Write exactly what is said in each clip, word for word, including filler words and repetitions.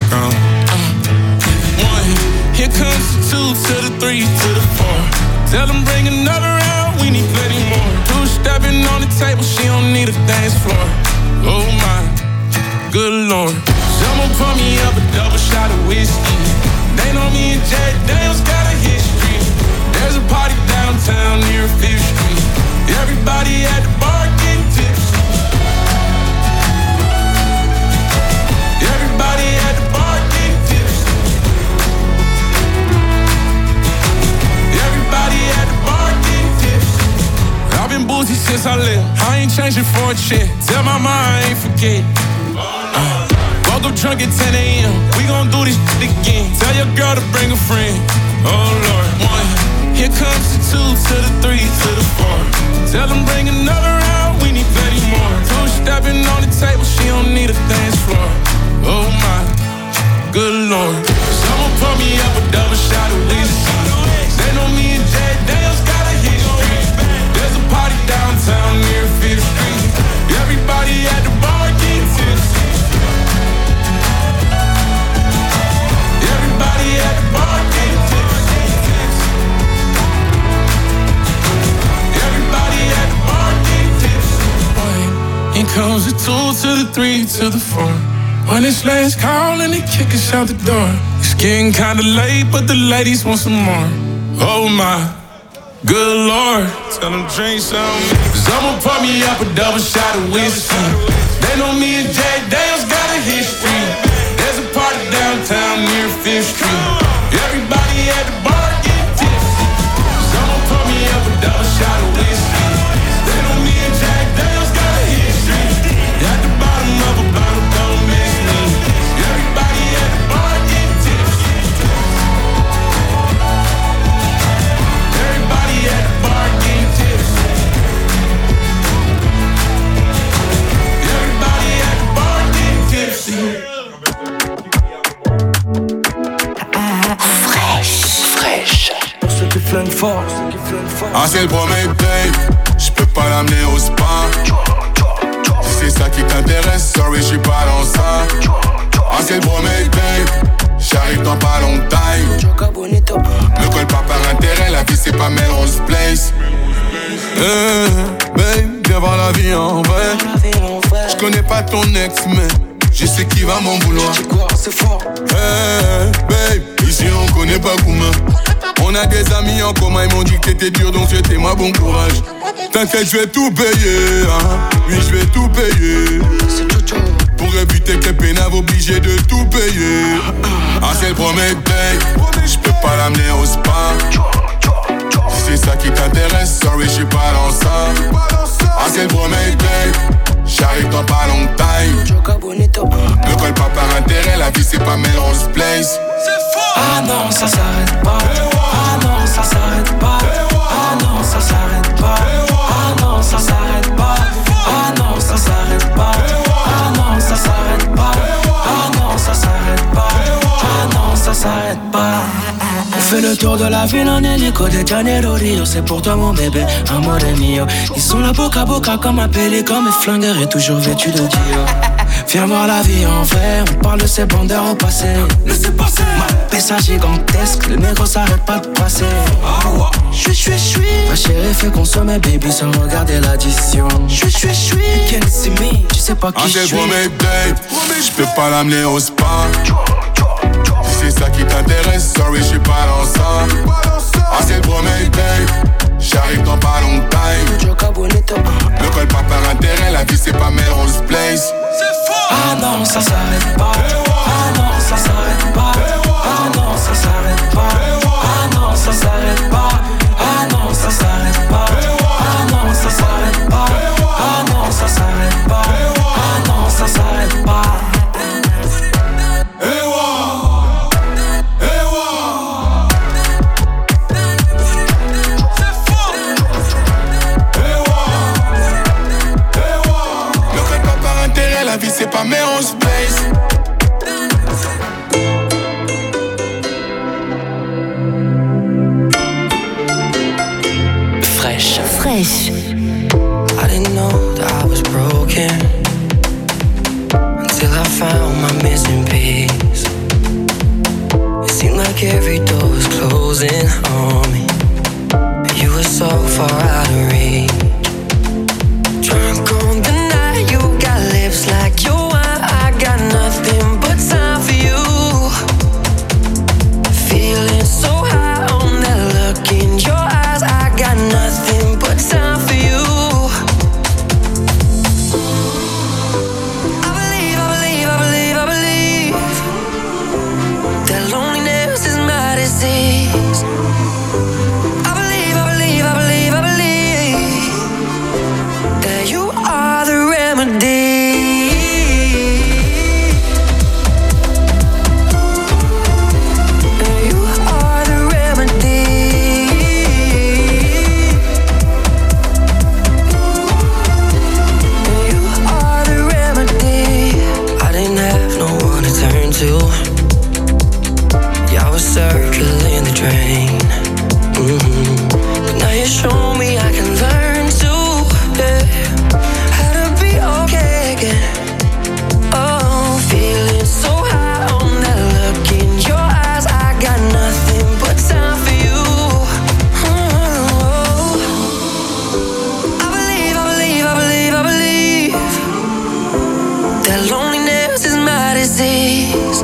gone. Uh, one, here comes the two to the three to the four. Tell them bring another round, we need plenty more. Two stepping on the table, she don't need a dance floor. Oh my, good lord. Someone pour me up a double shot of whiskey. They know me and Jack Daniels got a history. There's a party downtown near Fifth Street. Everybody at the bar getting tipsy. Everybody at the bar getting tipsy. Everybody at the bar getting tipsy. I've been boozy since I left. I ain't changing for a check. Tell my mom I ain't forget. Uh, woke up drunk at ten a.m. We gon' do this shit again. Tell your girl to bring a friend. Oh Lord, one. Here comes the two to the three to the four. Tell them bring another round, we need plenty more. Two stepping on the table, she don't need a dance floor. Oh my, good lord. Someone pour me up a double shot of whiskey. They know me and Jack Daniels got a history. There's a party downtown near Fifth Street. Everybody at the bar getting tipsy. Everybody at the bar getting tipsy. Everybody at the bar getting tipsy. Here comes the two to the three to the four. When it's last call and they kick us out the door. It's getting kinda late, but the ladies want some more. Oh my, good lord. Tell them drink some. Someone pour me up a double shot of whiskey. They know me and Jack Daniels got a history. There's a party downtown near Fifth Street. Everybody at the bar getting tipsy. Someone pour me up a double shot of whiskey. They know me and Jack Daniels got a history. At the bottom of a bottle, don't miss me. Everybody at the bar getting tipsy. Everybody at the bar getting tipsy. Everybody at the bar getting tipsy. Fraîche. Pour ceux qui flinguent fort. Ah c'est le premier date, j'peux pas l'amener au spa. Si c'est ça qui t'intéresse, sorry j'suis pas dans ça. Ah c'est le premier date, j'arrive dans pas longtemps. Ne colle pas par intérêt, la vie c'est pas Melrose Place. Hey, babe, viens voir la vie en vrai. J'connais pas ton ex mais je sais qui va m'en vouloir. Hey, babe, ici on connaît pas Kouma. On a des amis en commun, ils m'ont dit que t'étais dur, donc souhaitez-moi bon courage. T'inquiète, je vais tout payer, hein. Oui, je vais tout payer. Pour éviter que les pénaves obligés de tout payer. Ah, c'est le premier date, je peux pas l'amener au spa. Si c'est ça qui t'intéresse, sorry, je suis pas dans ça. Ah, c'est le premier date, j'arrive dans pas longtemps. Ne colle pas par intérêt, la vie c'est pas Melrose Place. Ah non, ça s'arrête pas. Ah non, ça s'arrête pas. Ah non, ça s'arrête pas. Ah non, ça s'arrête pas. Ah non, ça s'arrête pas. Ah non, ça s'arrête pas. Ah non, ça s'arrête pas. Ah non, ça s'arrête pas. On fait le tour de la ville en hélico de Janeiro Rio. C'est pour toi mon bébé, amore mio. Ils sont là boca à boca comme un pélican. Mes flingueurs et toujours vêtus de Dio. Viens voir la vie en vrai, on parle de ces bandeurs au passé. Laissez passer. Ma pessa gigantesque, le négro s'arrête pas de passer. J'suis, j'suis, j'suis. Ma chérie fait consommer baby sans regarder l'addition. J'suis, j'suis, j'suis. You can't see me, tu sais pas qui j'suis. Ah c'est le premier date, j'peux pas l'amener au spa. Si c'est ça qui t'intéresse, sorry j'suis pas dans ça. Ah c'est le premier date, j'arrive dans pas longtemps. Ne colle pas par intérêt, la vie c'est pas Melrose Place. Ah non, ça s'arrête pas. Ah non, ça s'arrête pas. Ah non, ça s'arrête pas. Ah non, ça s'arrête pas. Ah non, ça s'arrête pas. Ah non, ça s'arrête pas. Ah non, ça s'arrête pas. Ah non, ça s'arrête pas. like every door was closing on me. You were so far out of reach. Drunk on the night, you got lips like your wine. I got nothing but time for you. Feeling so high on that look in your eyes. I got nothing but time for you. I believe, I believe, I believe, I believe that loneliness is my disease. I believe, I believe, I believe, I believe that you are the remedy. Circling the drain, mm-hmm. But now you show me I can learn to, yeah, how to be okay again. Oh, feeling so high on that look in your eyes. I got nothing but time for you. Oh, I believe, I believe, I believe, I believe that loneliness is my disease.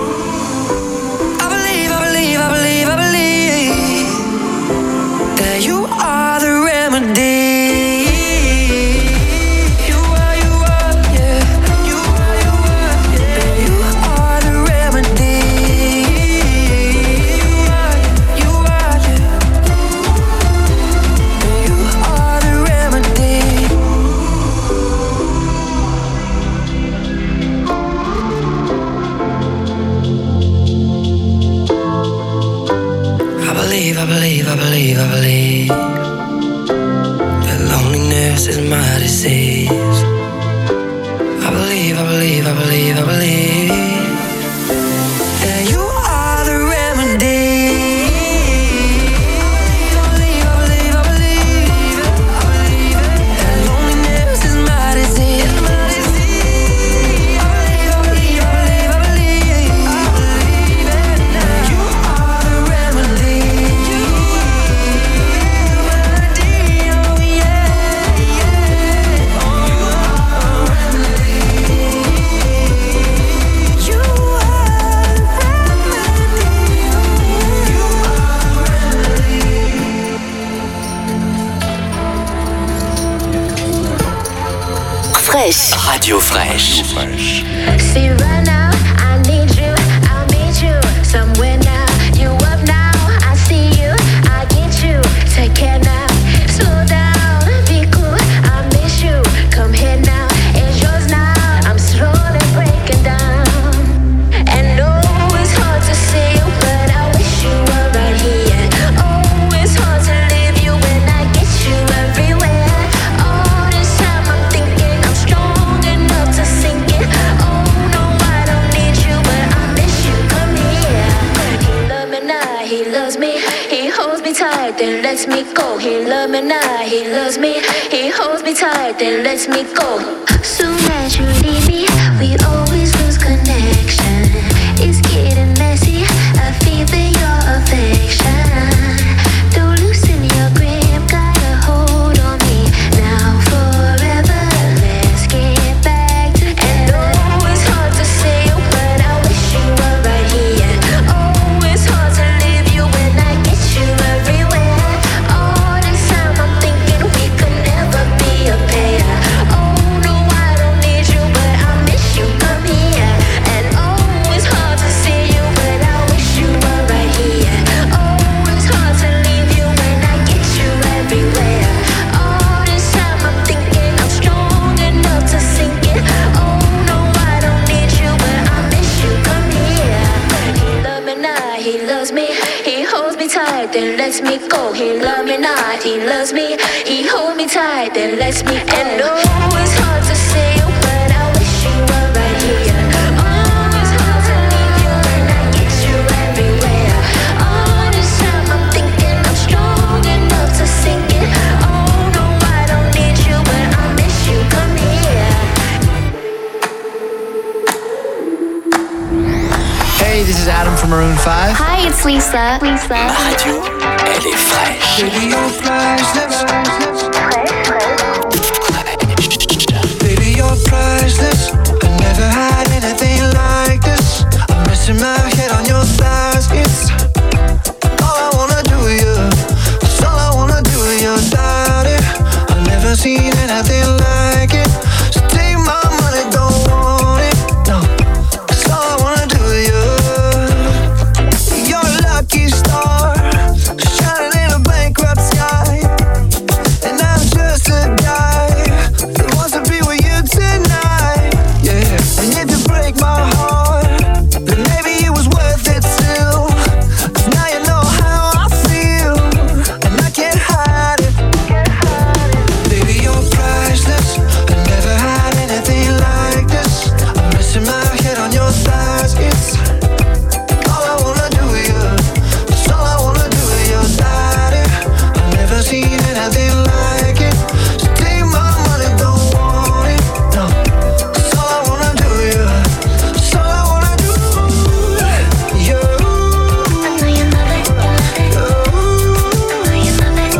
Radio Fraîche. See right now, I need you, I'll meet you somewhere now. You up now, I see you, I get you. Take care now, slow down, be cool, I miss you. Come here now, it's yours now. I'm slowly breaking down. And oh, it's hard to see you, but I wish you were right here. Oh, it's hard to leave you when I get you everywhere. All this time I'm thinking I'm strong enough to sink it. Oh no, I don't need you, but I miss you. Come here. He loves me now, he loves me. He holds me tight, then lets me go. He loves me now, he loves me. He holds me tight, then lets me go. Soon as you leave me, we always lose connection. It's getting messy, I feel your affection. Don't loosen your grip, got a hold on me. Now forever, let's get back together. And oh, it's hard to say you, but I wish you were right here. Oh, it's hard to leave you when I get you everywhere. All this time I'm thinking we could never be a pair. Oh no, I don't need you, but I miss you. Come here. And oh, it's hard to see you, but I wish you were right here. Oh, it's hard to leave you when I get you everywhere. All this time I'm thinking I'm strong enough to sink it. Oh no, I don't need you, but I miss you. Come here. He loves me now, he loves me. He holds me tight, then lets me go. He loves me now, he loves me. He holds me tight, then lets me go. And oh, it's hard to see you, but I wish you were right here. Oh, it's hard to leave you when I get you everywhere. All this time I'm thinking I'm strong enough to sink it. Oh no, I don't need you, but I miss you. Come here. Hey, this is Adam from Maroon five. Hi, it's Lisa. Lisa. Ma radio, elle est fraîche. Baby, you're priceless. Baby, you're priceless. I never had anything like this. I'm resting my head on your thighs. It's all I wanna do with you. It's all I wanna do with your body. I've never seen anything like it. So take my money, don't want it. No, it's all I wanna do with you. You're a lucky star, shining in a bankrupt sky. And I'm just a guy that wants to be with you tonight. Yeah, and if you break my heart, then maybe it was worth it still. 'Cause now you know how I feel, and I can't hide it. Baby, you're priceless. I never had anything like this. I'm resting my head on your thighs. It's all I wanna do with you. It's all I wanna do with your body. I've never seen anything like it. So take my money, don't want it. No, it's all I wanna do with you. It's all I wanna do. You. I know you love it. You love it. I know you love it.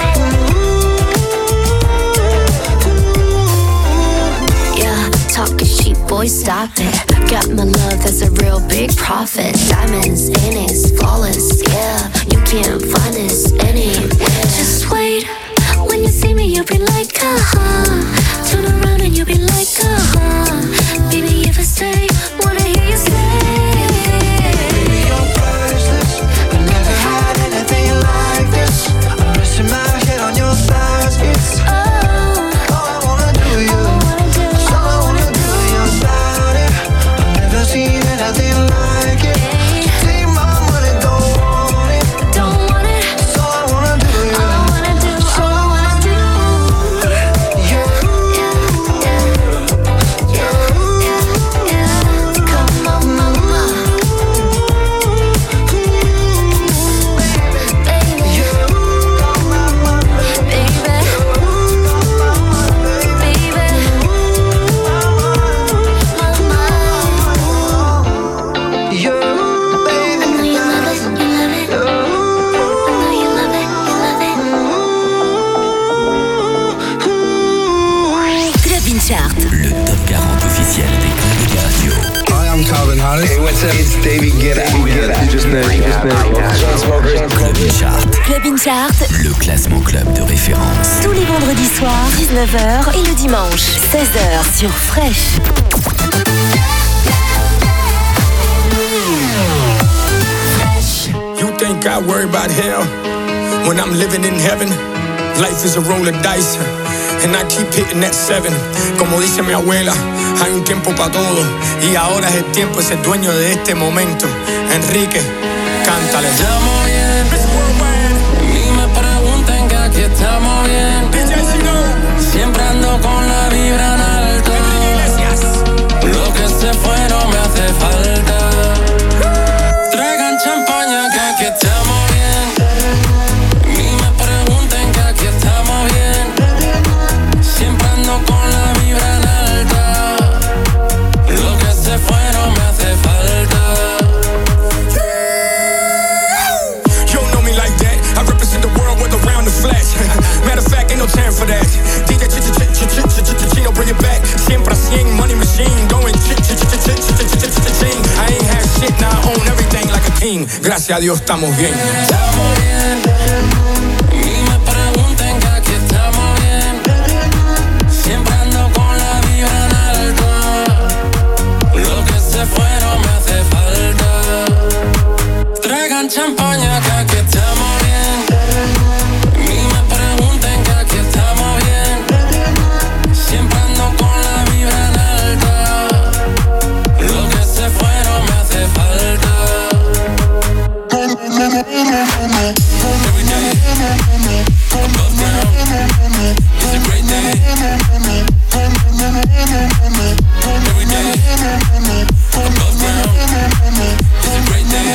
You love it. Yeah, talking cheap, boy, stop it. Got my love, that's a real big profit. Diamonds in it, flawless, yeah. You can't find this anywhere. Just wait, when you see me, you'll be like, uh-huh. Turn around and you'll be like, uh-huh. Baby, if I stay, wanna hear you say. Baby, you're priceless. I never had anything like this. I'm resting my head on your thighs. It's Oh, all I wanna do with you. It's all I wanna do with your body. I've never seen anything like it. So take my money, don't want it. don't want it. It's all I wanna do with you. All I wanna do, It's all all I I wanna wanna do. do. You. Yeah, yeah, yeah, yeah. Come on, mama. Baby, You. baby, baby. Mama. You, baby. I know you love it, you love it. I know you love it, you love it. Club In Chart. Le top quarante officiel des clubs de radio. Hi, I'm Calvin Harris. Hey, what's up? It's David Guetta. Just Club In Chart, Club In Chart. le classement club de référence. Tous les vendredis soirs, dix-neuf heures. Et le dimanche, seize heures sur Fresh. You think I worry about hell when I'm living in heaven? Life is a roll of dice, and I keep hitting that seven. Como dice mi abuela, hay un tiempo para todo, y ahora es el tiempo de ser dueño de este momento. Enrique, cántale. Estamos bien, ni me pregunten que aquí estamos bien. Siempre ando con la vibra en alto. Lo que se fue no me hace falta. Traigan champaña que aquí estamos bien. Ni me pregunten que aquí estamos bien. Siempre ando con la vibra en alta. Lo que se fue no me hace falta. You don't know me like that. I represent the world with around the flash. Matter of fact, ain't no time for that. D J Chino, bring it back. Siempre cien, money machine, going ching. I ain't had shit, now I own everything like a king. Gracias a Dios estamos bien. Estamos bien, ni me pregunten que aquí estamos bien. Siempre ando con la vibra en alto. Lo que se fue no me hace falta. Traigan champaña que aquí estamos bien. Ni me pregunten que aquí estamos bien. Siempre ando con la vibra en alta. Lo que se fue no me hace falta. Every day, above ground, it's a great day. Every day, above ground, it's a great day.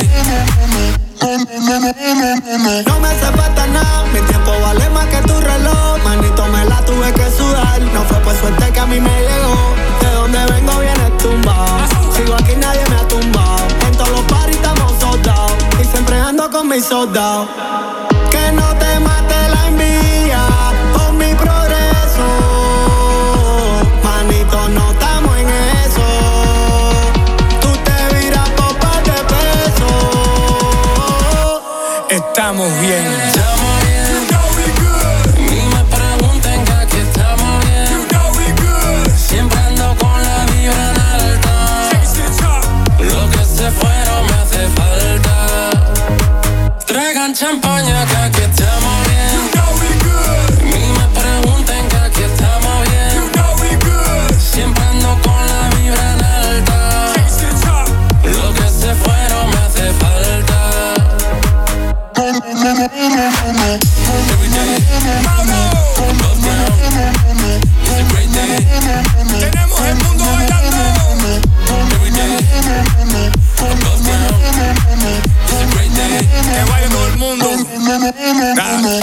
No me hace falta nada, mi tiempo vale más que tu reloj. Manito, me la tuve que sudar. No fue por suerte que a mí me llegó. De donde vengo viene tumbado. Sigo aquí, nadie me ha tumbado. En todos los paris estamos mami soldado. Que no te mate la envidia por mi progreso. Manito, no estamos en eso. Tú te viras por par de pesos. Estamos bien. Estamos bien. Ni me pregunten que aquí estamos bien. Siempre ando con la vibra en alta. Lo que se fueron me hace falta. Traigan champaña que aquí estamos bien. Ni me pregunten que aquí estamos bien. Siempre ando con la vibra en alta. Lo que se fueron me hace falta. Every day, above ground. It's a great day. Tenemos el mundo bailando. Every day, above ground. It's a great day. Que baile todo el mundo. Nah.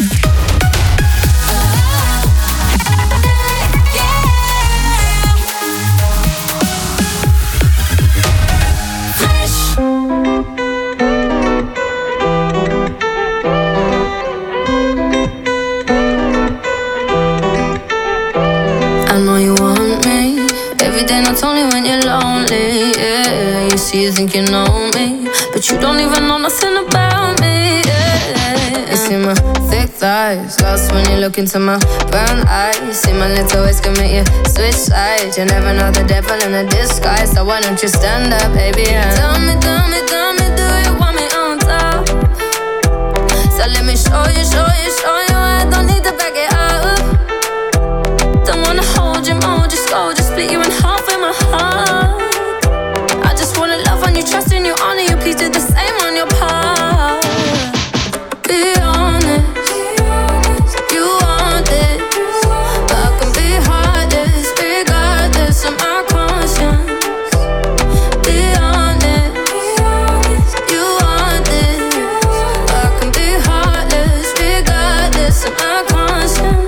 I know you want me every day, not only when you're lonely. Yeah, you see, you think you know me, but you don't even know nothing about me. Yeah, you see my thick thighs, lost when you look into my brown eyes. See my little ways can make you switch sides. You never know the devil in a disguise, so why don't you stand up, baby? And tell me, tell me, tell me, do you want me on top? So let me show you, show you, show you. I don't need to back it up. Don't wanna hold you, mold you, scold you, split you in half with my heart. I just wanna love on you, trust in you, honor you. Please do the same on your part. Be honest, you want this, but I can be heartless, regardless of my conscience. Be honest, you want this, but I can be heartless, regardless of my conscience.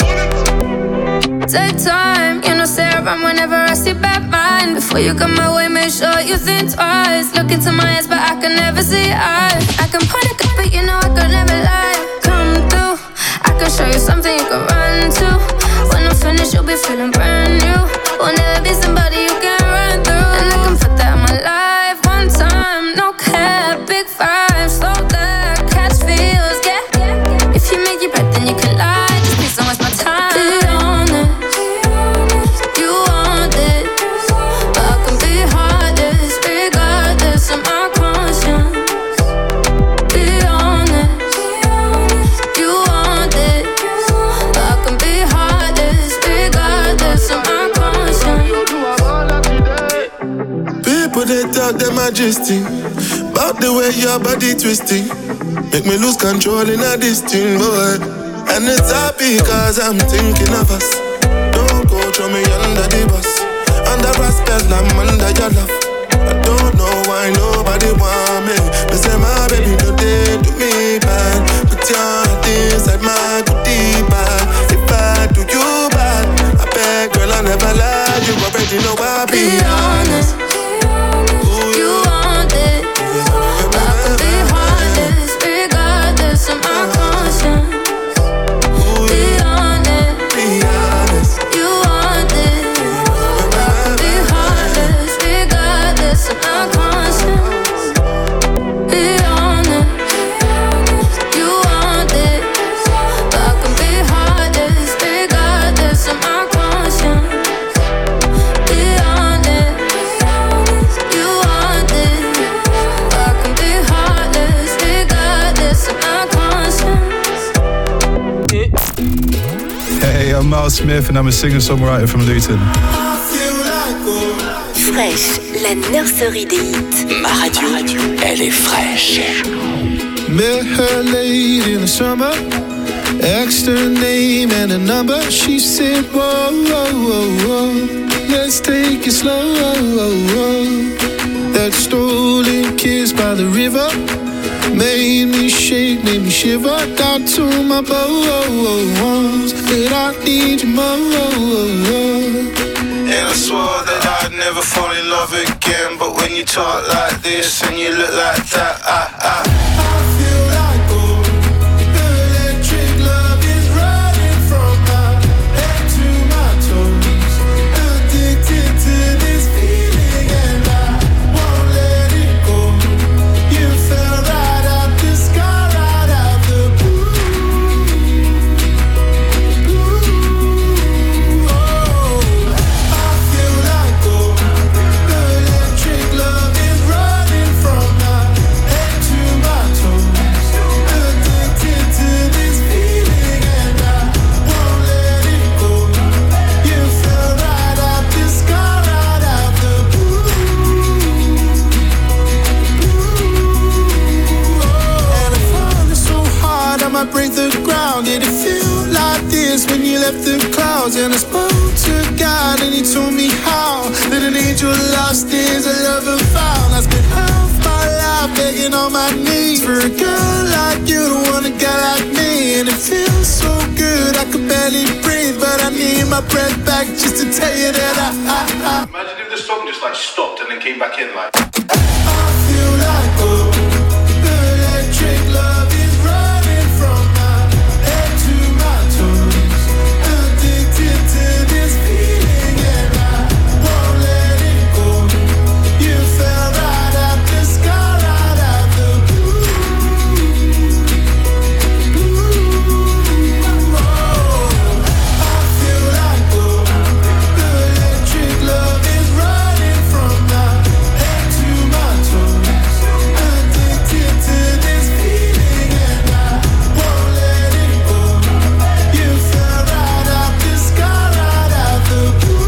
Take time, you know, stay around whenever I see bad mind. Before you come my way, make sure you think twice. Look into my eyes, but I can never see eyes. I can point a gun, but you know I could never lie. Come through, I can show you something you can run to. When I'm finished, you'll be feeling brand new. Will never be somebody you can run through. And I can put that in my life one time, no cap, big five, slow down, catch feels, yeah. If you make your breath, then you can lie. Just please don't waste my time. Be honest. They talk their majesty about the way your body twisting. Make me lose control in a this thing, boy. And it's happy cause I'm thinking of us. Don't go throw me under the bus. Under respect, I'm under your love. I don't know why nobody want me. They say my baby, no they do me bad. Put your heart inside my goodie bag. If I do you bad, I beg, girl, I never lie. You already know I be honest. You want it, but I can be heartless, regardless of my conscience. Be honest, you want it, but I can be heartless, regardless of my conscience. Be honest, you want it, but I can be heartless, regardless of my conscience. Be honest. Hey, I'm Miles Smith and I'm a singer-songwriter from Luton. Fresh, la nurserie des hits. Ma radio, elle est fraîche. Met her late in the summer, asked her name and a number. She said, whoa, whoa, whoa, whoa, let's take it slow. That stolen kiss by the river made me shake, made me shiver. Got to my bones that I need you more. And I swore that I'd never fall in love again. But when you talk like this and you look like that, I, I, I feel like begging on my knees for a girl like you to want a guy like me. And it feels so good, I could barely breathe, but I need my breath back just to tell you that I, I, I Imagine if the song just like stopped and then came back in like I feel like oh, the electric love is running from my head to my toes. Addicted to this feeling and I won't let it go. You fell right out the sky, right out the blue. Blue. Oh, I feel like oh, the electric love is running from my head to my toes. Addicted to this feeling and I won't let it go. You fell right out the sky, right out the blue.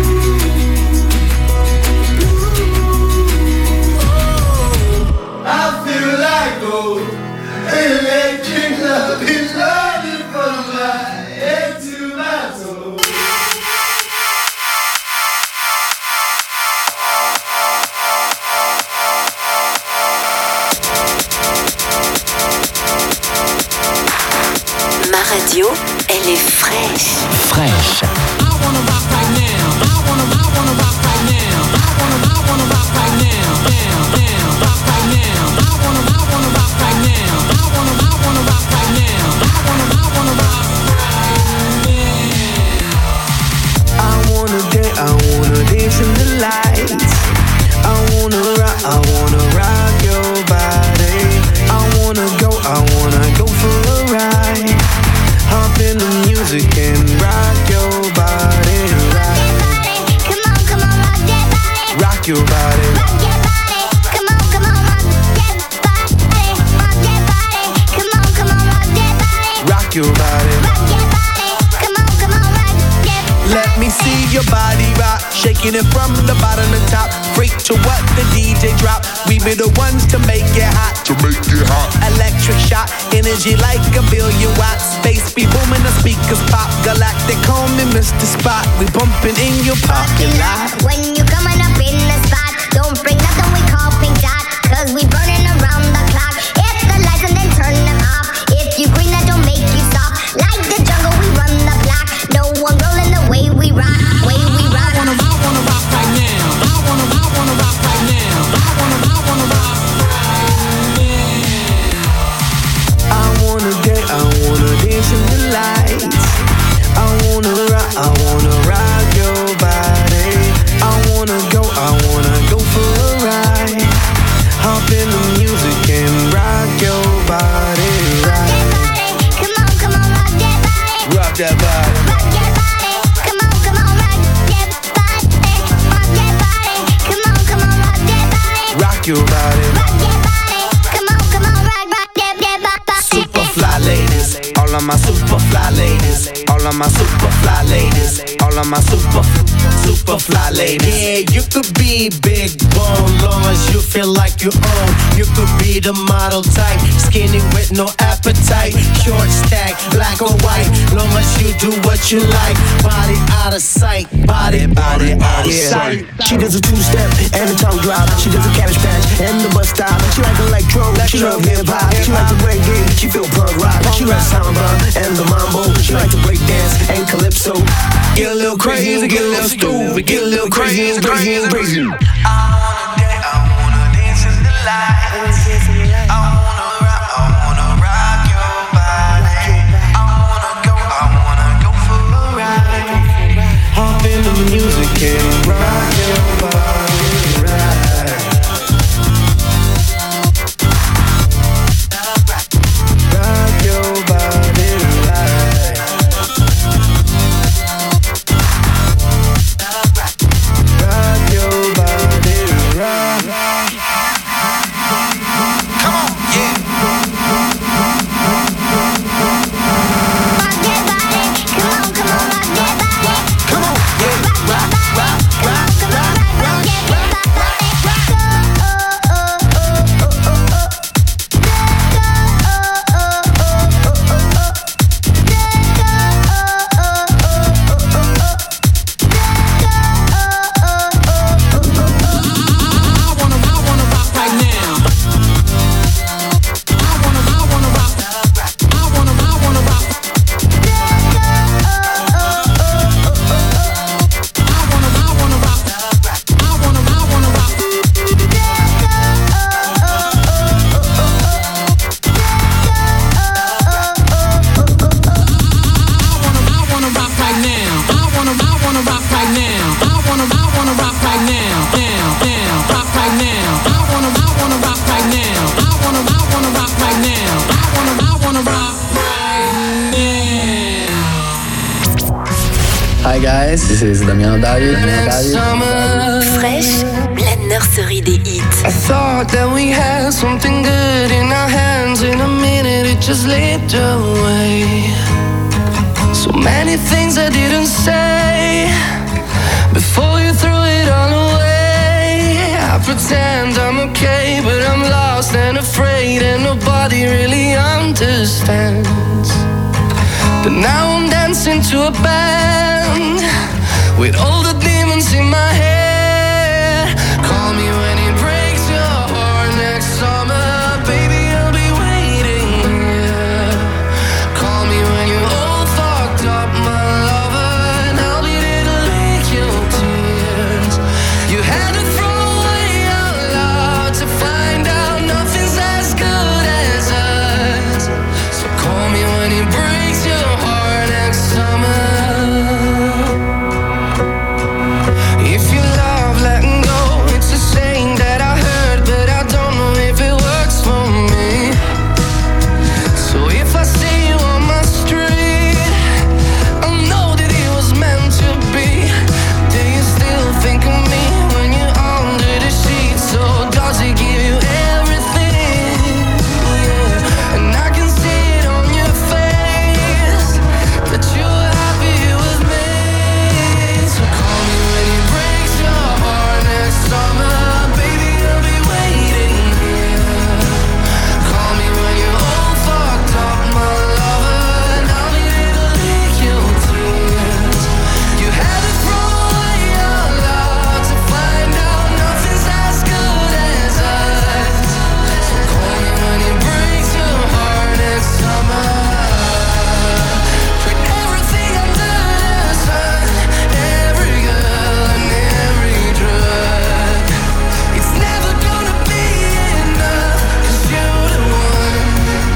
I feel like oh, electric love is running from my head to my toes. Ma radio, elle est fraîche. Fraîche. I wanna rock right now. I wanna, I wanna rock right now. I wanna, I wanna rock right now. Down, down, rock right now. I wanna, I wanna rock right now. I wanna, I wanna rock right now. I wanna, I wanna rock right now. I wanna dance, I wanna dance in the lights. I wanna rock, I wanna rock your body. I wanna go, I wanna go for a ride. Hop in the music and rock your body, right. Come on, come on, rock that body. Rock your body. Rock that body. Come on, come on, rock that body. Rock that body. Come on, come on, rock that body. Rock your body. Rock that body. Come on, come on, rock that body. Let me see your body rock, shaking it from the bottom to top. Freak to what the D J drop. We be the ones to make it hot. To make it hot. Electric shock, energy like a billion watts. Space be booming, the speakers pop. Galactic, call me Mister Spot. We bumping in your parking lot. When you coming up in the spot, don't bring nothing we call pink dot, cause we burning around the clock. Hit the lights and then turn them off. If you green, that don't make you stop. Like the jungle, we run the block. No one rolling the way we rock, way we rock. I wanna, I wanna rock right now. I wanna, I wanna rock right now. I wanna, I wanna rock right now. I wanna dance, I wanna dance in the lights. I wanna rock, I wanna rock your body. I wanna go, I wanna go for a ride. Hop in the music and rock your body, right. Come on, come on, rock that body. Rock that body. Rock that body. Come on, come on, rock that body. Rock that body. Come on, come on, rock that body. Rock your body. Rock that body. Come on, come on, rock, rock that, that body. Super fly ladies, all of my super fly ladies, all of my super fly ladies, all of my super, super fly ladies. Yeah, you could be big bone, long as you feel like you own. You could be the model type, skinny with no appetite, short stack, black or white, long as you do what you like. Body out of sight, body, body out of sight. She does a two-step and a tongue drop. She does a cabbage patch and the bus stop. She like electro, she love hip-hop. She like the reggae, she feel punk rock. She like samba and the mambo. She like to break dance and calypso. Get a little crazy, get a little stupid, get a little crazy, crazy, crazy. I wanna dance, I wanna dance in the lights. I wanna rock, I wanna rock your body. I wanna go, I wanna go for a ride. Hop in the music and rock your body, right. Rock your body, right. Rock your body, right. Hi guys, this is Damiano David. Fresh, la nurserie des hits. I thought that we had something good in our hands. In a minute it just slipped away. So many things I didn't say before you threw it all away. I pretend I'm okay, but I'm lost and afraid, and nobody really understands. But now I'm dancing to a band with all the demons in my head. Call me when it breaks your heart next summer, baby, I'll be waiting here. Call me when you're all fucked up, my lover, and I'll be there to lick your tears. You had to throw away your love to find out nothing's as good as us. So call me when it breaks your heart next summer. If you love letting go, it's a saying that I heard, but I don't know if it works for me. So if I see you on my street, I know that it was meant to be. Do you still think of me when you're under the sheets? Or does it give you everything? Yeah. And I can see it on your face that you're happy with me. So call me when it breaks your heart next summer, baby, I'll be waiting here. Call me when you're all fucked up, my lover, and I'll be there to lick your tears. You had to throw away your love to find out nothing's as good as us. So call me when it breaks your heart next summer. Put everything under the sun, every girl and every drug. It's never gonna be enough, 'cause you're the one.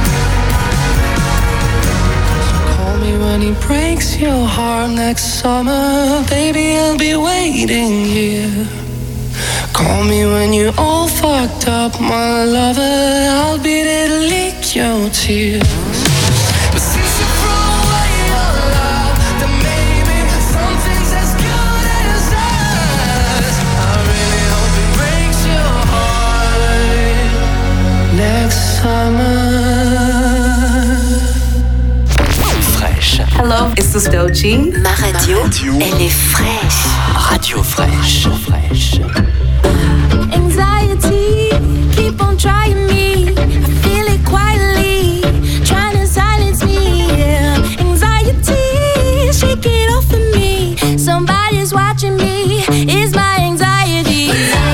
So call me when it breaks your heart next summer, baby, I'll be waiting here. Call me when you're all fucked up, my lover, I'll be there to lick your tears. But since you threw away your love, then maybe something's as good as us. I really hope it breaks your heart next summer. Fraîche. Hello, This is Doechii. ma radio, elle est fraîche. Radio fraîche. Fraîche. Anxiety, keep on trying me. I feel it quietly, trying to silence me. Yeah. Anxiety, shake it off of me. Somebody's watching me. It's my anxiety.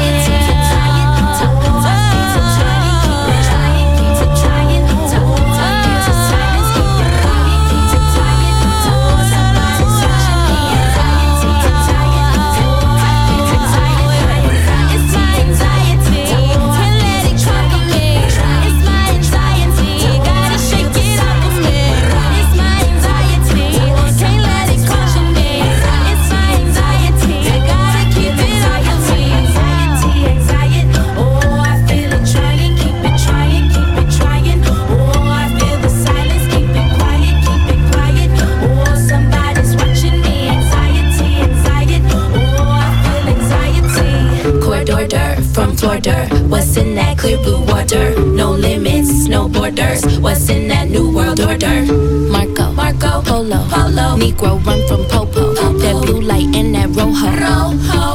What's in that clear blue water? No limits, no borders. What's in that new world order? Marco, Marco, Polo, Polo. Negro run from Popo. Popo. That blue light in that Rojo. Rojo.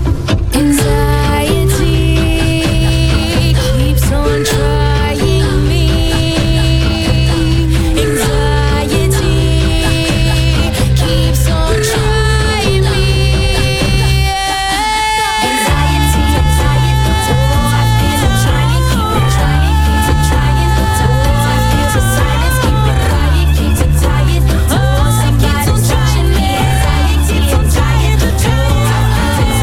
Anxiety keeps on trying me. Anxiety keeps on trying me. Anxiety, oh, I feel it trying, keep it trying, keep it trying. Oh, I feel the silence, keep it quiet, keep it tired. Oh, somebody's watching me. Anxiety, I'm tired. Oh, I feel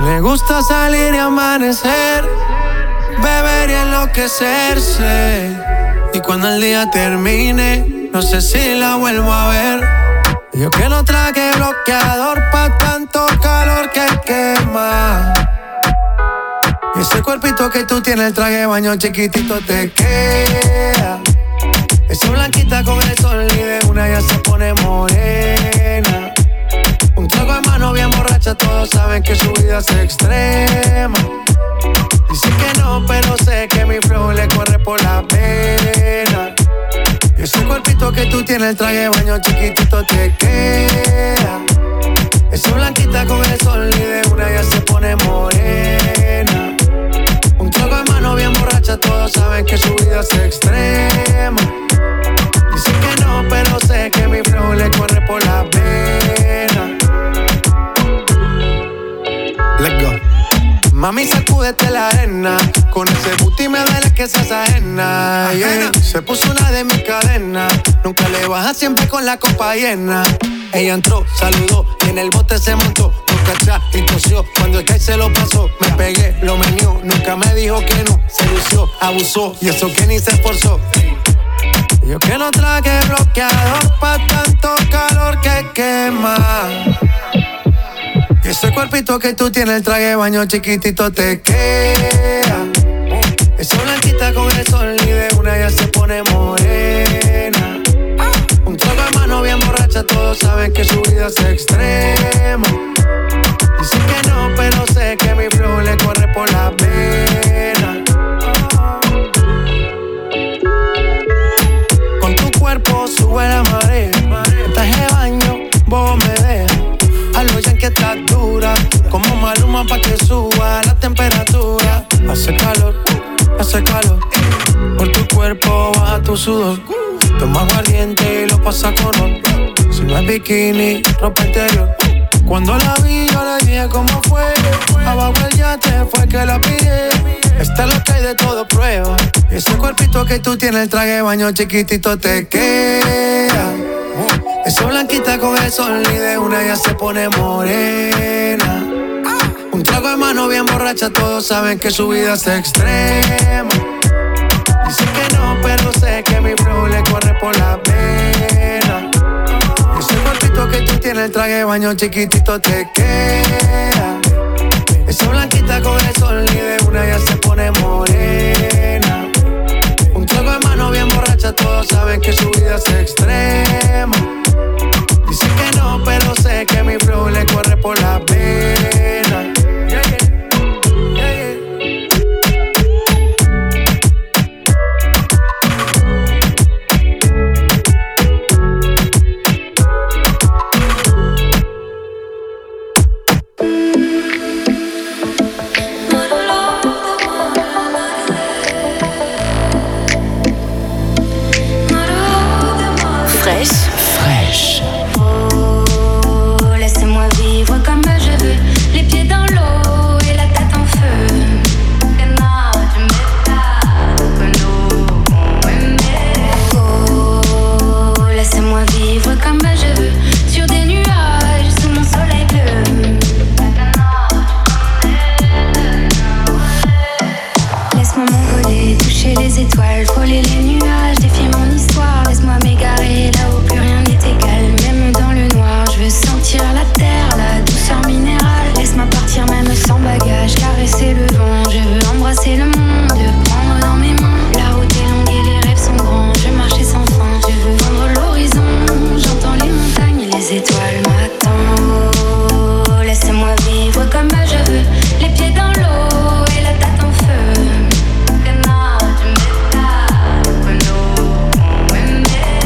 Le gusta salir y amanecer, beber y enloquecerse. Y cuando el día termine, no sé si la vuelvo a ver. Yo que no traje bloqueador pa' tanto calor que quema. Y ese cuerpito que tú tienes, el traje de baño chiquitito te queda. Esa blanquita con el sol y de una ya se pone morena. Un trago de mano bien borracha, todos saben que su vida es extrema. Dice que no, pero sé que mi flow le corre por la pena. Y ese cuerpito que tú tienes, el traje de baño chiquitito te queda. Esa blanquita con el sol y de una ya se pone morena. Un trago de mano bien borracha, todos saben que su vida es extrema. Dice que no, pero sé que mi flow le corre por la pena. Let's go. Mami, sacúdete la arena. Con ese booty me duele que seas ajena, yeah. Se puso una de mis cadenas. Nunca le baja, siempre con la copa llena. Ella entró, saludó y en el bote se montó. Nunca atrás y tosió, cuando el que se lo pasó. Me pegué, lo menió, nunca me dijo que no. Se lució, abusó y eso que ni se esforzó. Yo que no traje bloqueador pa' tanto calor que quema. Y ese cuerpito que tú tienes, el traje de baño chiquitito te queda. Esa blanquita con el sol y de una ya se pone morena. Un trago de mano bien borracha, todos saben que su vida es extrema. Dice que no, pero sé que mi flow le corre por la pena. Con tu cuerpo sube la marea. El traje de baño, vos me dejas. A lo ya que estás dura, como Maluma pa' que suba la temperatura. Hace calor, hace calor. Por tu cuerpo baja tu sudor. Toma aguardiente y lo pasa con ron. Si no es bikini, ropa interior. Cuando la vi yo le dije cómo fue. Abajo el yate fue que la pillé. Esta es lo que hay de todo prueba. Y ese cuerpito que tú tienes, el traje de baño chiquitito te queda. Esa blanquita con el sol y de una ya se pone morena. Un trago de mano bien borracha, todos saben que su vida es extrema. Dice que no, pero sé que mi flow le corre por la pena. Ese cuerpito que tú tienes, el traje de baño chiquitito te queda. Esa blanquita con el sol y de una ya se pone morena. Un trago de mano bien borracha, todos saben que su vida es extrema. Dice que no, pero sé que mi flow le corre por la pena. Yeah, yeah. Yeah, yeah. Fresh. Fresh. Oh, laissez-moi vivre comme je veux. Les pieds dans l'eau et la tête en feu. Que no, tu me parles, que no, oh, laissez-moi vivre comme je veux. Sur des nuages, sous mon soleil bleu. Laisse-moi m'envoler, toucher les étoiles, frôler les nuages, défier mon histoire. Laisse-moi m'égarer là où plus rien n'est égal. Même dans le noir, je veux sentir la terre, la douceur minérale. Laisse-moi partir même sans bagage, caresser le vent. Je veux embrasser le monde, prendre dans mes mains. La route est longue et les rêves sont grands. Je veux marcher sans fin, je veux vendre l'horizon. J'entends les montagnes et les étoiles m'attendent. Oh, laissez-moi vivre comme je veux. Les pieds dans l'eau et la tête en feu. Que no, tu me parles, que no,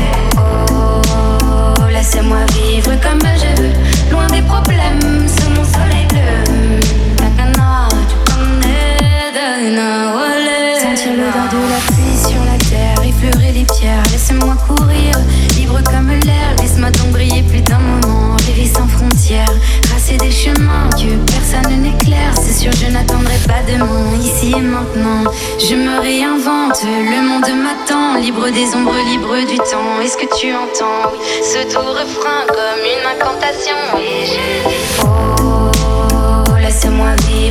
oh, laissez-moi vivre comme je veux. Loin des problèmes, sous mon soleil bleu. Que no, tu connais de Nawalé. Sentir l'odeur de la pluie sur la terre, effleurer les pierres. Laissez-moi courir, libre comme l'air. Laisse-moi donc briller plus d'un moment, rêver sans frontières. Tracer des chemins que personne n'éclaire. C'est sûr, je n'attendrai pas demain, ici et maintenant. Je me réinvente, le monde m'attend. Libre des ombres, libre du temps. Est-ce que tu entends ce doux refrain comme une incantation? Et je dis, oh, laissez-moi vivre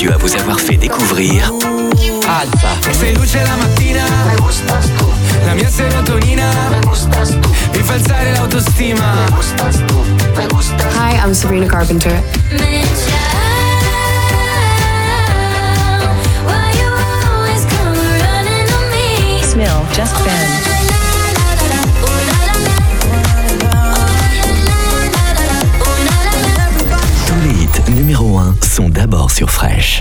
Radio à vous avoir fait découvrir Alza. Sei luce la mattina, me gustas tu. La mia serotonina, me gustas tu. Mi fa alzare l'autostima, me gustas tu. Me gustas. Hi, I'm Sabrina Carpenter. Smil, Just Ben. Tous les hits numéro un sont d'abord sur Fresh.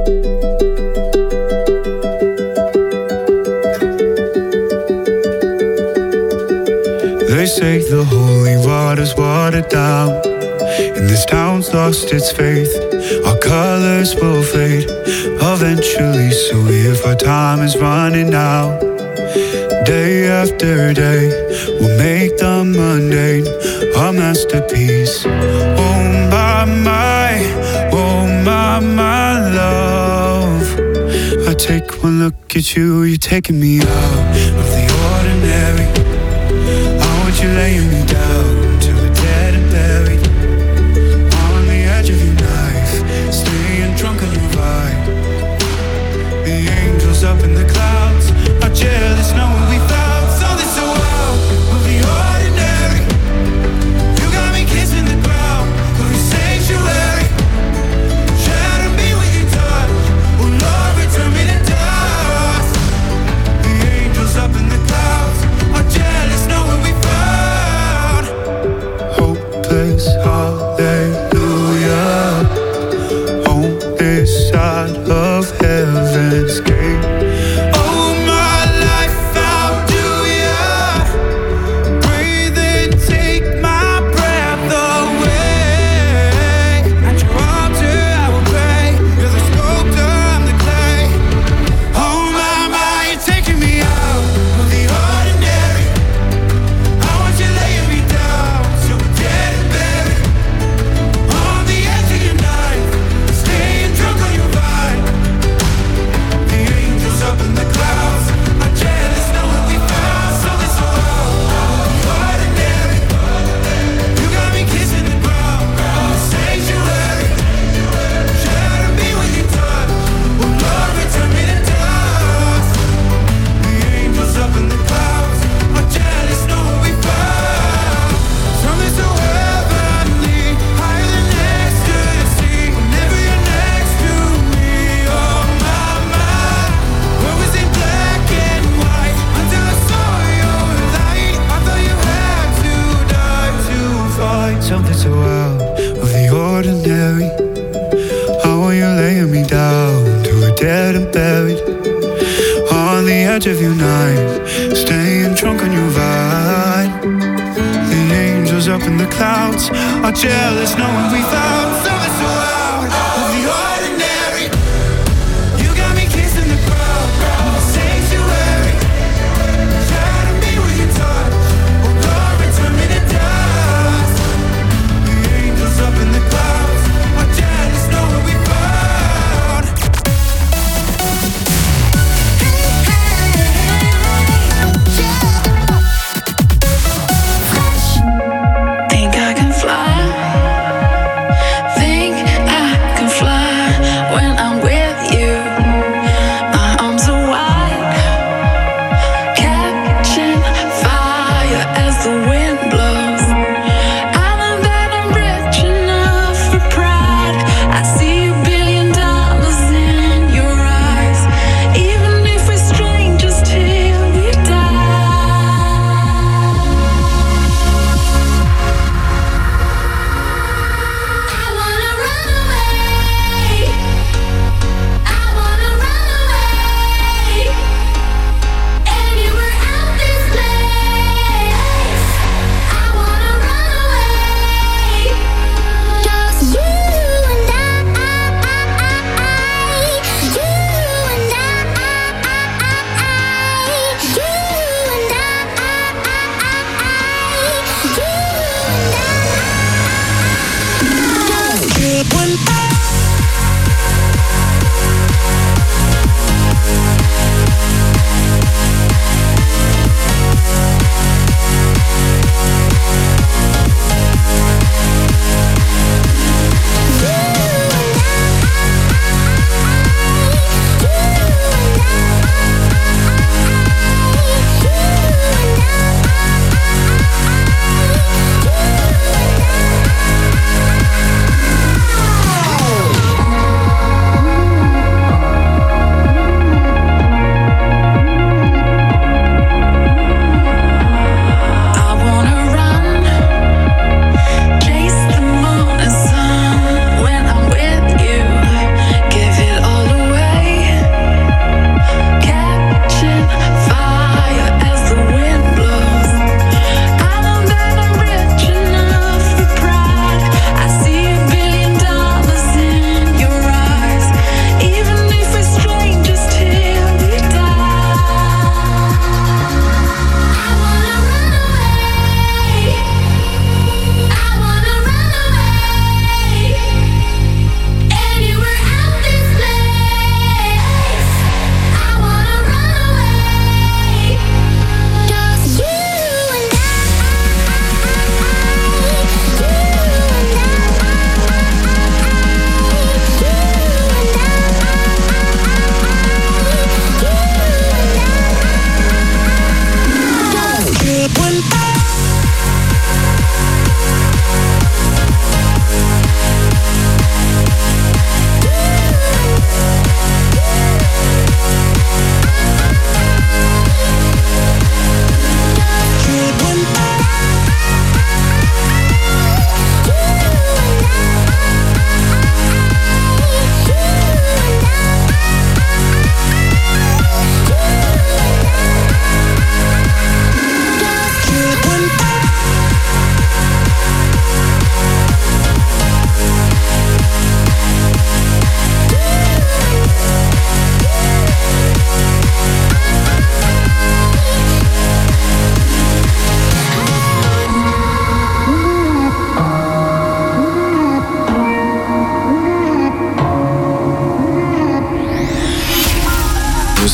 They say the holy water's watered down, and this town's lost its faith. Our colors will fade eventually, so if our time is running out, day after day, we'll make the mundane a masterpiece. Oh my, my, oh my, my love. I take one look at you, you're taking me out of the ordinary. I want you laying me down till we're dead and buried, on the edge of your knife, staying drunk on your vibe. The angels up in the clouds are jealous knowing we found something so out of the ordinary. You got me kissing the ground of your sanctuary. Shadow me with your touch, oh Lord, return me to dust. The angels up in the clouds are jealous knowing we found hopeless hallelujah on this side of heaven's gate. Oh my life, how do ya breathe and take my breath away? At your altar I will pray. You're the sculptor, I'm the clay. Oh my, my, you're taking me out of the ordinary. I want you laying me down till we're dead and buried, on the edge of your knife, staying drunk on your vine. The angels up in the clouds are jealous knowing we found something so out of the ordinary. You got me kissing the ground of the sanctuary. Shadow me with your touch, oh Lord, return me to dust. The angels up in the clouds are jealous knowing we found something so heavenly, higher than ecstasy. Whenever you're next to me, oh my, my. What was in black and white until I saw your light? I thought you had to die to find something so out of the ordinary. How are you laying me down till we're dead and buried, on the edge of your knife, staying drunk on your vine. The angels up in the clouds are jealous knowing we found something so out of the ordinary. You got me kissing the ground of the sanctuary. Shadow me with your touch, oh Lord, return me to dust. The angels up in the clouds are jealous knowing we found. Think I can fly.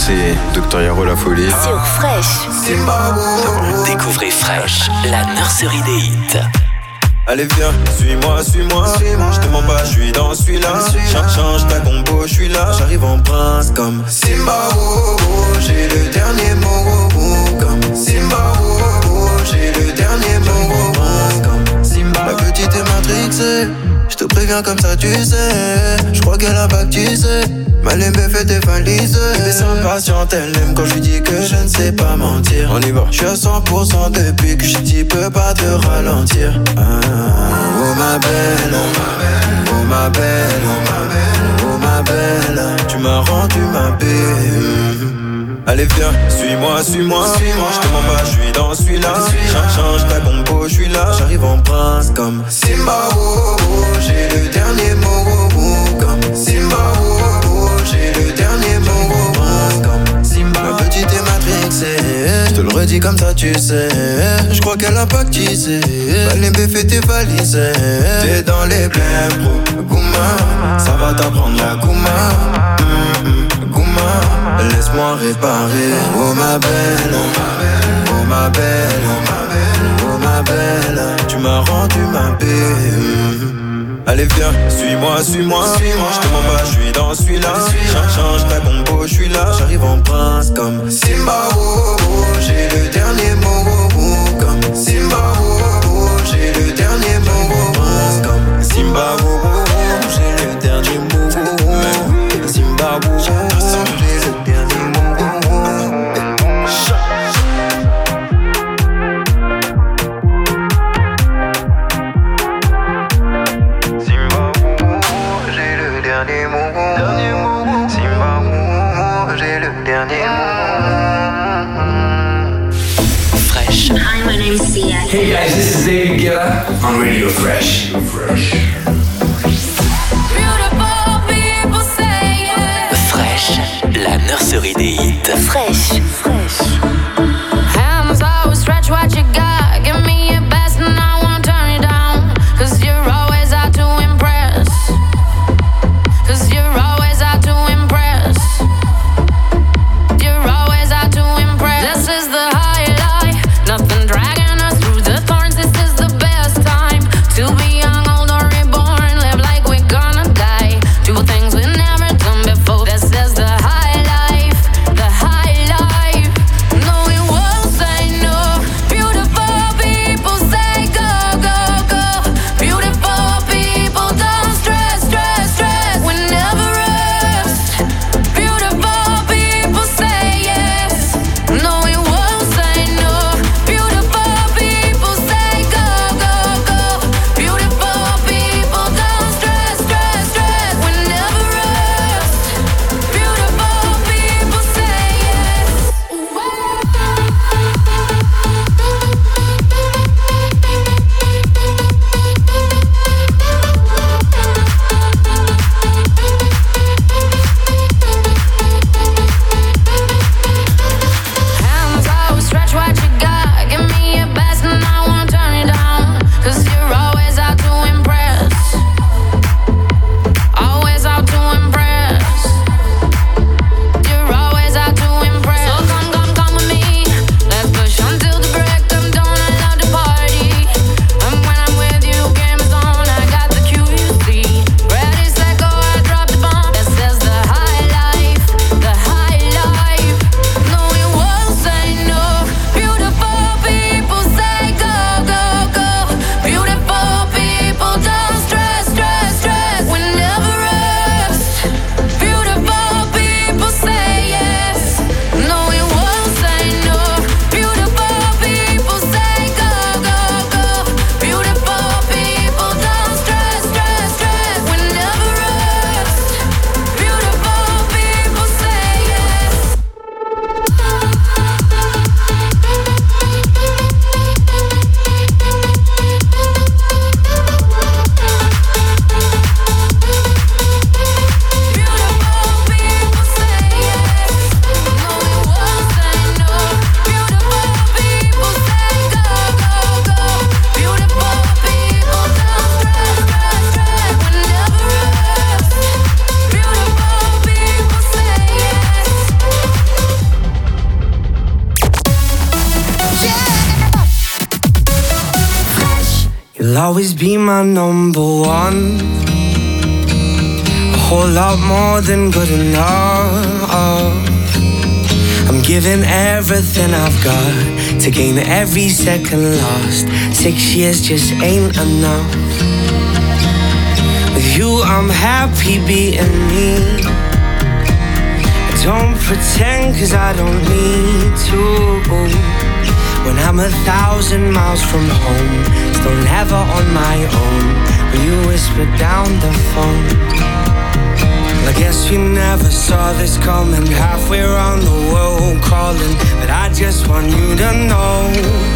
c'est Docteur Yaro La Folie. Sur Fresh. Découvrez Fresh, la nurserie des hits. Allez viens, suis-moi, suis-moi, suis-moi. Je te mens pas, je suis dans celui-là. Change, change ta combo, je suis là. J'arrive en prince comme Simba, oh, oh. J'ai le dernier mot, oh, oh. Comme Simba, oh, oh. J'ai le dernier mot, oh, oh. Comme Simba. La petite est matrixée, je te préviens comme ça tu sais. Je crois qu'elle a baptisé ma limbe fait tes valises. Elle est impatiente, elle aime quand je lui dis que je ne sais pas mentir. On y va. Je suis à cent pour cent depuis que je dis peux pas te ralentir. Ah, oh ma belle, oh ma belle, oh ma belle, oh ma belle, tu m'as rendu ma belle. Allez viens, suis-moi, suis-moi, suis-moi. Je te mens pas, je suis dans celui-là. Change, change ta combo, je suis là. J'arrive en prince comme Simba, oh, oh. J'ai le dernier mot, oh, oh. Comme Simba, oh, oh. J'ai le dernier mot, oh, oh. Comme Simba. Ma petite est matrixée, je te le redis comme ça tu sais. Je crois qu'elle a pactisé. Balimbe fait tes valises. T'es dans les blèmes, bro. Gouma, ça va t'apprendre la gouma. Mm-mm, gouma, laisse-moi réparer. Oh ma belle, oh ma belle, oh ma belle, oh ma belle, oh ma belle, tu m'as rendu ma belle. Allez viens, suis-moi, suis-moi, suis-moi. Je te mens pas, je suis dans celui-là. Change, change ta combo, je suis là. J'arrive en prince comme Simba, oh, oh. J'ai le dernier mot, oh, oh. Comme Simba, oh, oh. J'ai le dernier mot, oh, oh. Comme Simba, oh, oh. J'ai le dernier mot, oh, oh. Simba, oh, oh. J'ai le dernier mot, oh, oh. Fresh. Hi, my name is Sia. Hey guys, this is David Guetta on Radio Fresh. Fresh. Fresh, la nurserie des hits. Fresh. Fresh. Hands always stretch what you got. Give me your best and I won't turn you down. Cause you're always out to impress. Cause you're always out to impress. You're always out to impress. This is the high life. Nothing dragging us through the thorns. This is the best time to be young, old or reborn. Live like we're gonna die. Do things we never done before. This is the high life. The high life. You'll always be my number one. A whole lot more than good enough. I'm giving everything I've got to gain every second lost. Six years just ain't enough. With you I'm happy being me. I don't pretend cause I don't need to. When I'm a thousand miles from home, still never on my own. When you whisper down the phone, well, I guess we never saw this coming. Halfway around the world calling, but I just want you to know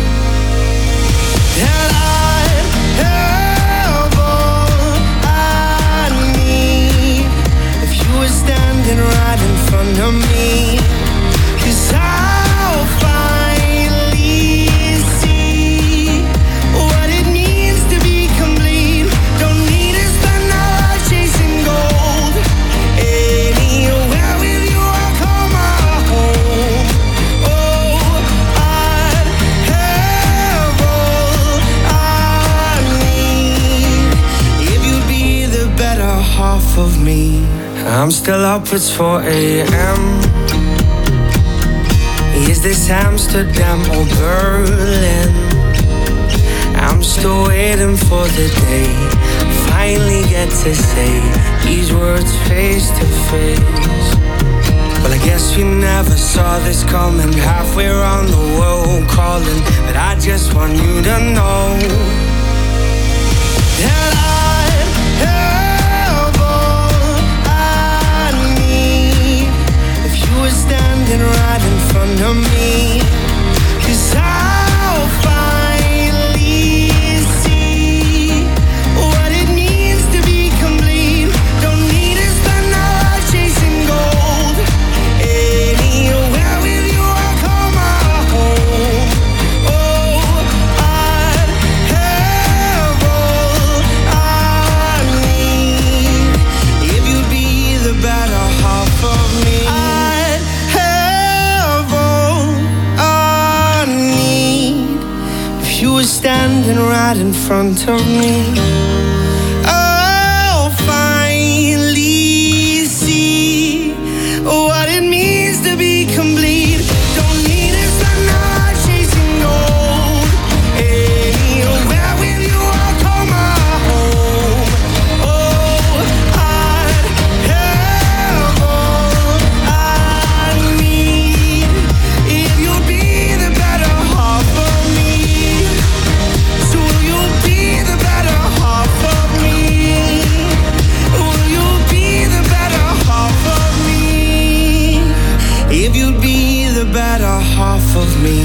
that I have all I need. If you were standing right in front of me, 'cause I'll finally see what it means to be complete. Don't need to spend our life chasing gold. Anywhere with you I call my home. Oh, I'd have all I need if you'd be the better half of me. I'm still up, it's four a.m. Is this Amsterdam or Berlin? I'm still waiting for the day finally get to say these words face to face. Well, I guess we never saw this coming. Halfway around the world calling, but I just want you to know that I have all I need. If you were standing right in front of me, 'cause I'll finally see what it means to be complete. Don't need to spend our life chasing gold. Anywhere with you I call my home. Oh, I'd have all I need if you'd be the better half of me. I'd have all I need if you were standing right in front of me. I'll finally see what it means to be complete. Don't need to spend our life chasing gold. Anywhere with you I call my home. Oh, I'd have all I need if you'd be the better half of me. So will you be the better half of me? Will you be the better half of me? If you'd be the better half of me.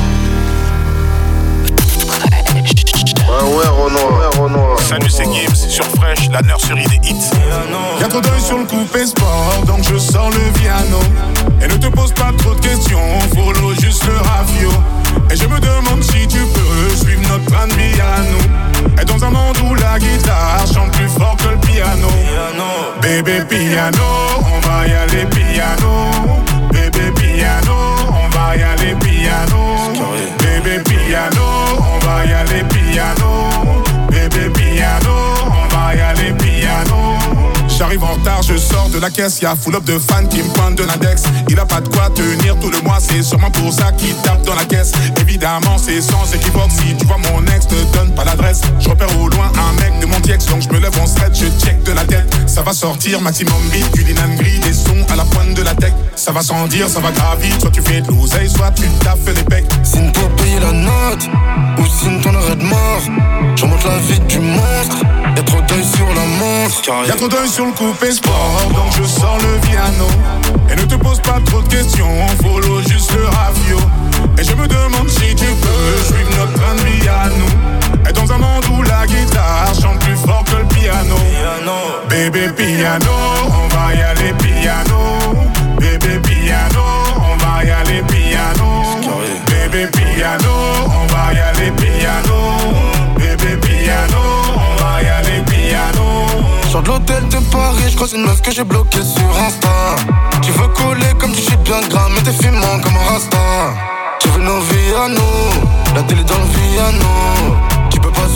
Ouais, ouais, Renoir. Salut, c'est Gibbs sur Fresh, la nurserie des hits. Y'a trop d'œil sur le coupé sport, donc je sors le piano. Et ne te pose pas trop de questions, follow juste le rafio. Et je me demande si tu peux suivre notre train de vie à nous. Et dans un monde où la guitare chante plus fort que le piano. Bébé piano, on va y aller piano. Bébé piano, on va y aller piano. Bébé piano, on va y aller piano. Bébé piano, on va y aller piano. J'arrive en retard, je sors de la caisse, y'a full up de fans qui me pointent de l'index. Il a pas de quoi tenir tout le mois, c'est sûrement pour ça qu'il tape dans la caisse. Évidemment, c'est sans équivoque, si tu vois mon ex, te donne pas l'adresse. Je repère au loin un mec de mon ex, donc je me lève en stretch, je check de la tête. Ça va sortir, maximum vite, du linan gris, des sons à la pointe de la tech. Ça va sans dire, ça va grave vite, soit tu fais de l'oseille, soit tu taffes les pecs. Signe pour payer la note, ou signe ton arrêt de mort. Je remonte la vie du monstre, y'a trop d'œil sur la montre. Y'a trop d'œil sur le coupé sport, donc je sors le piano. Et ne te pose pas trop de questions, follow juste le rafio. Et je me demande si tu peux suivre notre train de vie à nous. Et dans un monde où la guitare chante plus fort que le piano. Bébé piano, on va y aller piano. Bébé piano, on va y aller piano. Bébé piano, on va y aller piano. Bébé piano, on va y aller piano. Sors de l'hôtel de Paris, je croise une meuf que j'ai bloquée sur Insta. Tu veux coller comme tu chies bien gras, mais t'es filmant comme un rasta. Tu veux nos vies à nous, la télé dans le piano. Tu peux pas suivre la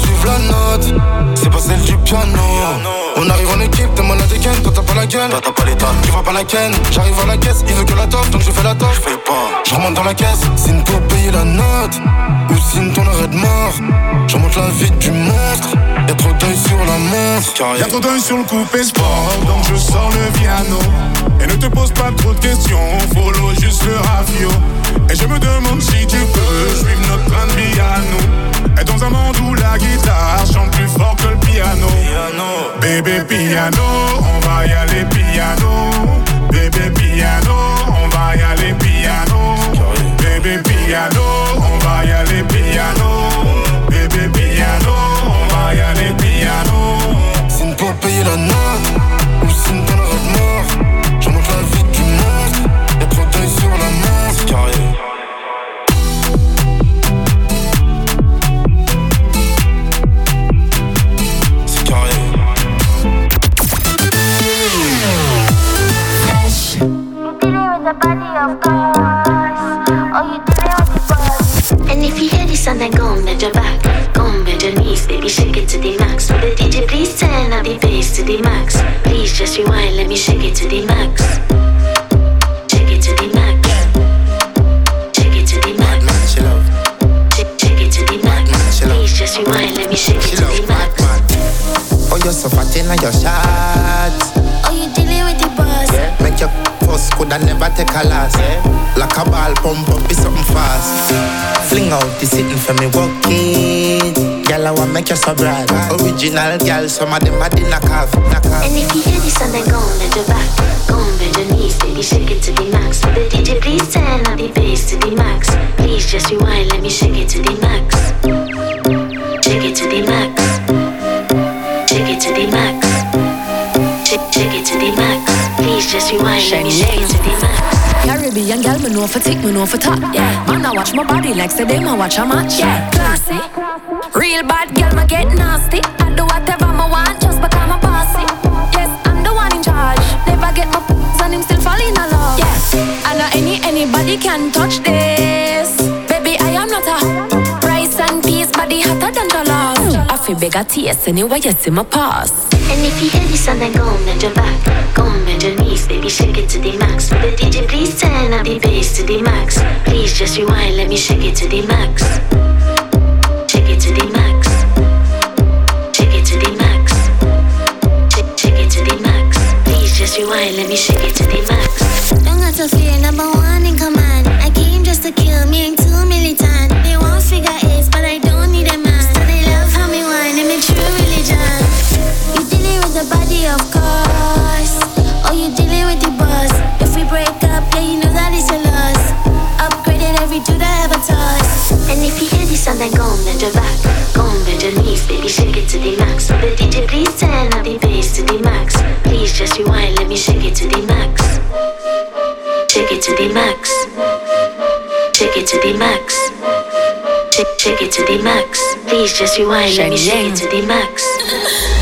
note, c'est pas celle du piano. On arrive en équipe, t'es mal à des gaines, toi t'as pas la gueule. Toi t'as pas les tonnes, tu vois pas la ken. J'arrive à la caisse, il veut que la toffe, donc je fais la toffe. J'fais pas, j'remonte dans la caisse, signe pour payer la note. Ou signe ton arrêt de mort, j'remonte la vie du monstre. Y'a trop d'œil sur la montre. Y'a trop d'œil sur le coupé sport, donc je sors le piano. Et ne te pose pas trop de questions, follow juste le rafio. Et je me demande si tu peux suivre notre train de vie à nous. Et dans un monde où la guitare chante plus fort que le piano. Bébé piano, on va y aller piano. Bébé piano, on va y aller piano. Bébé piano, on va y aller piano. Bébé piano, on va y aller piano. Signe pour payer la note, ou signe ton arrêt de mort. J'remonte la vie du monstre, y'a trop d'œil sur la montre. Carré. And if you hear this song, then go and bend your back, go and bend your knees, baby, shake it to the max. Will the D J please turn up the bass to the max? Please just rewind, let me shake it to the max. Shake it to the max. Shake it to the max. Shake, shake it to the max. Please just rewind, let me shake it to the max. Oh, you're so fat in your shots. Oh, you dealing with the boss? Yeah. Make your first could I never take a last. Yeah. Like a ball pump up, be something fast. Fling out the sitting for me, walk it. Girl, I want make you so bright. Original girl, some of them are the knock off, knock off. And if you hear this song, then go and bend your back, go and bend your knees, baby, shake it to the max. Will the D J please turn up the bass to the max? Please just rewind, let me shake it to the max. Shake it to the max. Shake it to the max. Shake, shake it to the max. Please just rewind, let me shake it to the max. Caribbean girl, me know for tick, me know for top. Yeah, man, I watch my body like say them, I watch a match. Yeah, classy. Real bad girl, me get nasty. I do whatever I want just because I'm bossy. Yes, I'm the one in charge. Never get my p***s and him still fall in love. Yeah, I know any anybody can touch this. Baby, I am not a rice and peas body hotter than jollof. I feel beg a taste anyway, you see my pass. And if you hear this song, then go and bend your back, go and bend your knees, baby, shake it to the max. Will the D J please turn up the bass to the max? Please just rewind, let me shake it to the max. Shake it to the max. Shake it to the max. Shake, shake it to the max. Please just rewind, let me shake it to the max. Don't got to fear, number one in command. I came just to kill me and too militant. They won't figure eight, but I don't need a man. So they love how me whine and me true religion. You dealing with the body, of course. Oh, you dealing with the boss. If we break up, yeah, you know that it's a loss. Upgraded every dude I ever touched. And if you hear this song, then go and bend your back, go and bend your knees, baby, shake it to the max. Will the D J please turn up the bass to the max? Please just rewind, let me shake it to the max. Shake it to the max. Shake it to the max. Shake, shake it to the max. Please just rewind, let me shake it to the max.